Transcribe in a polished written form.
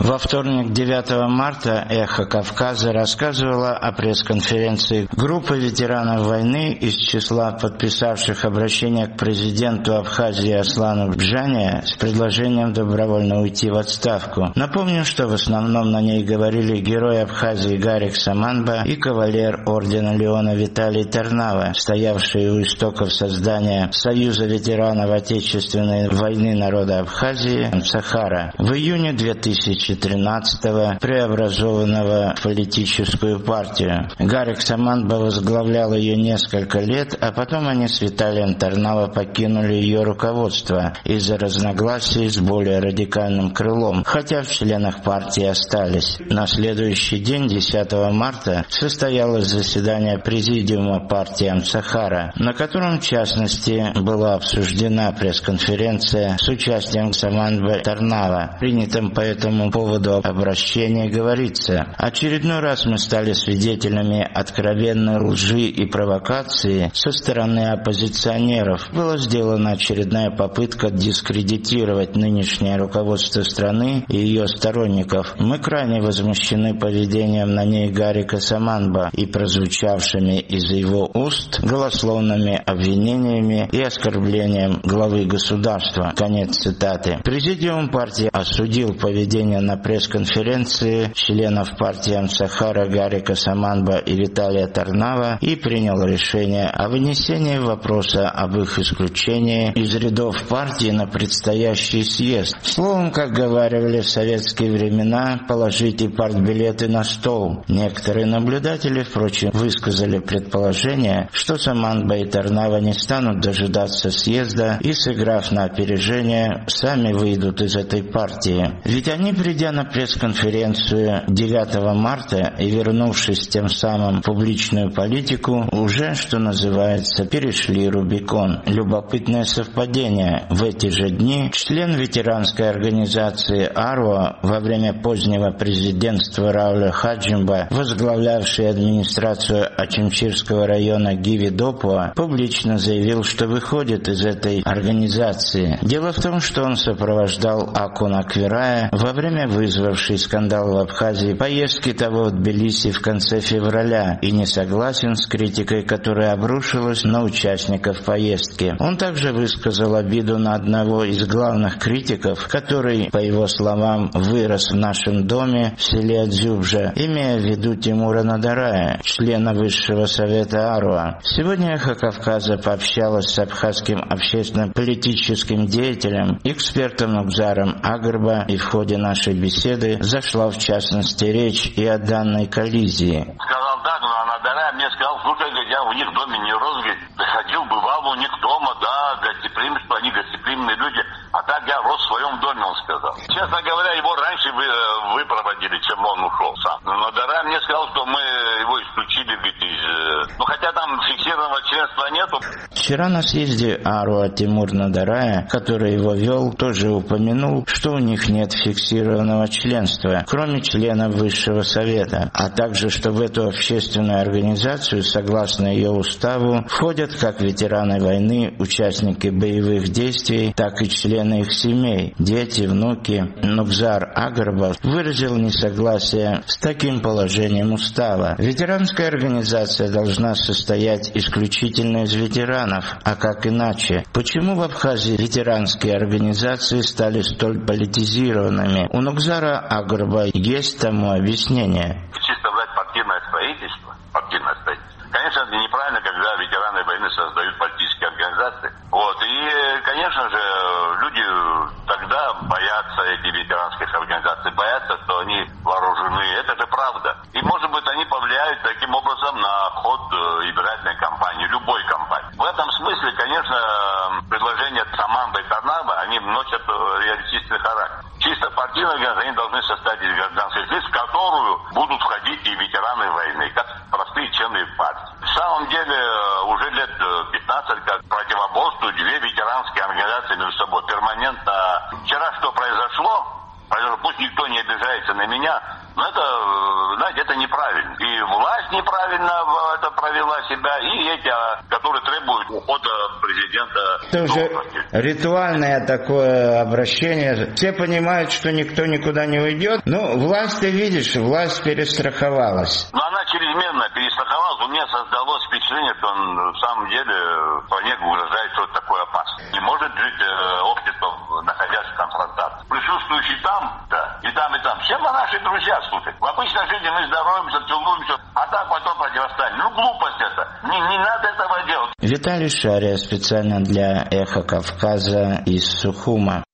Во вторник, 9 марта, «Эхо Кавказа» рассказывала о пресс-конференции группы ветеранов войны из числа подписавших обращение к президенту Абхазии Аслану Бжане с предложением добровольно уйти в отставку. Напомню, что в основном на ней говорили герой Абхазии Гарик Саманба и кавалер ордена Леона Виталий Тарнава, стоявшие у истоков создания Союза ветеранов Отечественной войны народа Абхазии Амцахара. В июне 2013-го преобразованного в политическую партию. Гарик Саманба возглавлял ее несколько лет, а потом они с Виталием Тарнава покинули ее руководство из-за разногласий с более радикальным крылом, хотя в членах партии остались. На следующий день, 10 марта, состоялось заседание президиума партии Амцахара, на котором, в частности, была обсуждена пресс-конференция с участием Саманбы Тарнава. Принятым по этому поводу обращение говорится: очередной раз мы стали свидетелями откровенной лжи и провокации со стороны оппозиционеров. Была сделана очередная попытка дискредитировать нынешнее руководство страны и ее сторонников. Мы крайне возмущены поведением на ней Гарика Саманба и прозвучавшими из его уст голословными обвинениями и оскорблением главы государства. Конец цитаты. Президиум партии осудил поведение на пресс-конференции членов партии Амцахара Гарика Саманба и Виталия Тарнава и принял решение о вынесении вопроса об их исключении из рядов партии на предстоящий съезд. Словом, как говаривали в советские времена, положите партбилеты на стол. Некоторые наблюдатели, впрочем, высказали предположение, что Саманба и Тарнава не станут дожидаться съезда и, сыграв на опережение, сами выйдут из этой партии. Ведь они, придя на пресс-конференцию 9 марта и вернувшись тем самым в публичную политику, уже, что называется, перешли Рубикон. Любопытное совпадение. В эти же дни член ветеранской организации АРО во время позднего президентства Рауля Хаджимба, возглавлявший администрацию Ачимчирского района Гиви Допуа, публично заявил, что выходит из этой организации. Дело в том, что он сопровождал Акуна Квирая во время вызвавшей скандал в Абхазии поездки того в Тбилиси в конце февраля и не согласен с критикой, которая обрушилась на участников поездки. Он также высказал обиду на одного из главных критиков, который, по его словам, вырос в нашем доме в селе Адзюбжа, имея в виду Тимура Надарая, члена Высшего совета АРУА. Сегодня «Эхо Кавказа» пообщалась с абхазским общественно-политическим деятелем, экспертом Нугзаром Агрба, и в ходе нашей беседы зашла в частности речь и о данной коллизии. Сказал так, но Надарая мне сказал: слушай, я в них доме не рос, ходил, бывал у них дома, да, гостеприимные, что они гостеприимные люди, а так я рос в своем доме, он сказал. Честно говоря, его раньше выпроводили, чем он ушел сам. Но Надарая мне сказал, что мы его исключили из... Ну, хотя там фиксированного членства нету. Вчера на съезде АРУА Тимур Надарая, который его вел, тоже упомянул, что у них нет фиксированного членства, кроме членов Высшего совета, а также, что в эту общественную организацию, согласно ее уставу, входят как ветераны войны, участники боевых действий, так и члены их семей, дети, внуки. Нугзар Агрба выразил несогласие с таким положением устава. Ветеранская организация должна состоять исключительно из ветеранов, а как иначе? Почему в Абхазии ветеранские организации стали столь политизированными? У Нугзара Агрба есть тому объяснение. Чисто брать партийное строительство. Конечно, это неправильно, когда ветераны войны создают политические организации. И, конечно же, люди тогда боятся, эти ветеранских организаций, боятся, что они вооружены. Это же правда. И, может быть, они повлияют таким образом на ход избирательной кампании, любой кампании. В этом смысле, конечно, предложения Саманба и Тарнава, они носят реалистичный характер. Чисто партийные организации, они должны состоять из гражданских лиц, в которую будут входить и ветераны войны, как простые члены партии. В самом деле, уже лет 15 как противоборствуют две ветеранские организации между собой перманентно. Вчера что произошло, пусть никто не обижается на меня, Но это, знаете, это неправильно. И власть неправильно это провела себя, и эти, которые требуют ухода президента. Это уже ритуальное такое обращение. Все понимают, что никто никуда не уйдет. Ну, власть, ты видишь, власть перестраховалась. Но она чрезмерно перестраховалась. У меня создалось впечатление, что он в самом деле стране угрожает что-то такое опасное. Не может жить общество, находясь в конфронтации. Присутствующие там, да, и там, и там. Все мы наши друзья, слушай. В обычной жизни мы здороваемся, целуемся, а так потом противостояние. Ну, глупость это. Не надо этого делать. Виталий Шария специально для «Эхо Кавказа» из Сухума.